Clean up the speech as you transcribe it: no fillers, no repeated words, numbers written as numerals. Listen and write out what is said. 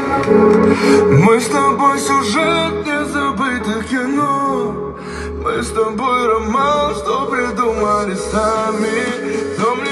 Мы с тобой сюжет незабытых кино. Мы с тобой роман, что придумали сами. Но мне